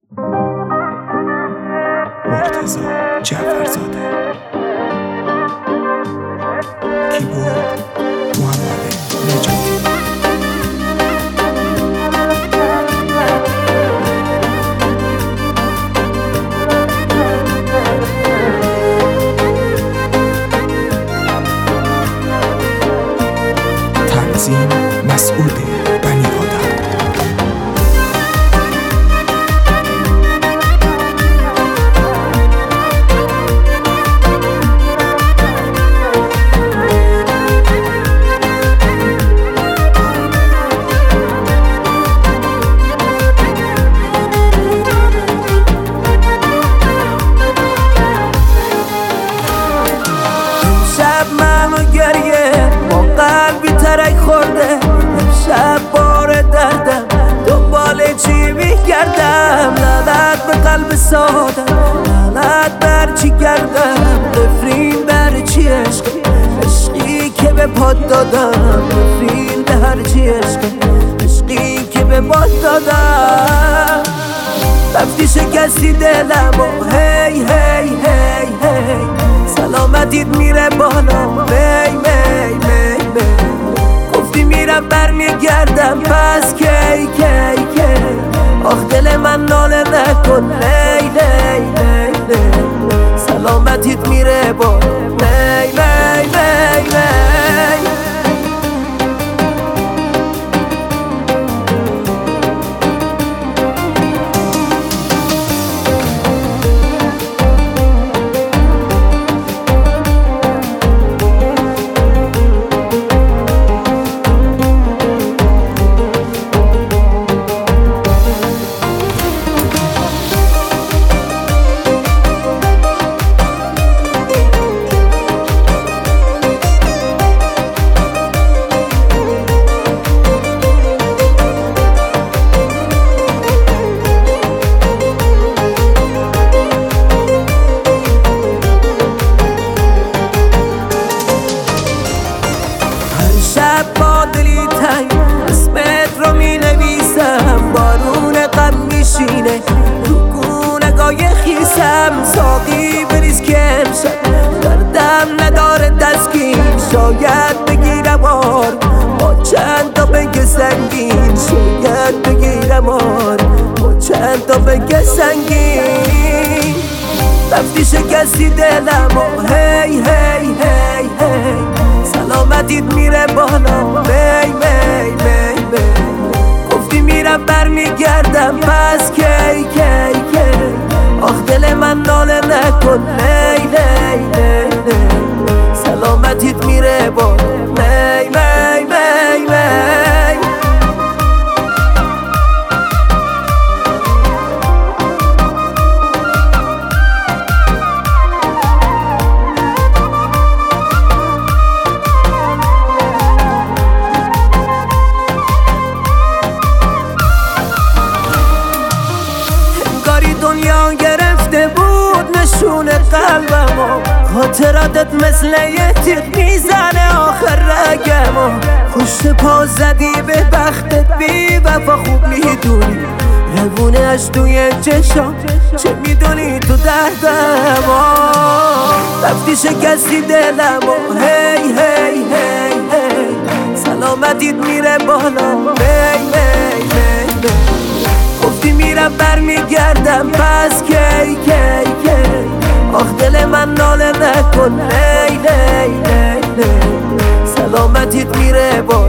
مرتضی جعفرزاده. کیبورد محمد نجاتی. تنظیم مسعود بنی آدم. شب منو گریه با قلبی ترک خورده، شب بار دردم دنبال چی میگردم، لعنت به قلب سادم، لعنت بر چی کردم، نفرین بر چی عشقی، عشقی که به پاد دادم، نفرین به هر چی عشقی، عشقی که به پاد دادم. رفتی شکستی دلم و هی هی هی هی، سلامتیت میره بالا می می می می، گفتی میرم برمیگردم پس کی کی کی، آخ دل من ناله نکن لی لی لی لی، سلامتیت میره بالا می می می می. شب با دلی تنگ اسمت رو می نویسم، بارون غم میشینه رو گونه‌گاه خیسم، ساقی بریز که امشب دردم نداره تسکین، شاید بگیرم آر با چند تا بگه سنگین، شاید بگیرم آر با چند تا بگه سنگین. رفتی شکستی دلم و هی هی هی هی، سلامتیت میره بالا می می می می، گفتی میرم برمیگردم پس کی کی کی، آخ دل من ناله نکن لی لی لی لی، سلامتیت میره بالا می می می می. دنیا گرفته بود نشون قلبمو، خاطراتت مثل یه تیغ میزنه آخر رگمو، پشت پا زدی به بختت بی وفا خوب میدونی، روونه‌اش توی چشام چه میدونی تو دردمو. رفتی شکستی دلمو هی هی هی هی، سلامتیت میره بالا می می می می، گفتی میرم برمیگردم پس کی کی کی، آخ دل من ناله نکن لی لی لی لی، سلامتیت میره بالا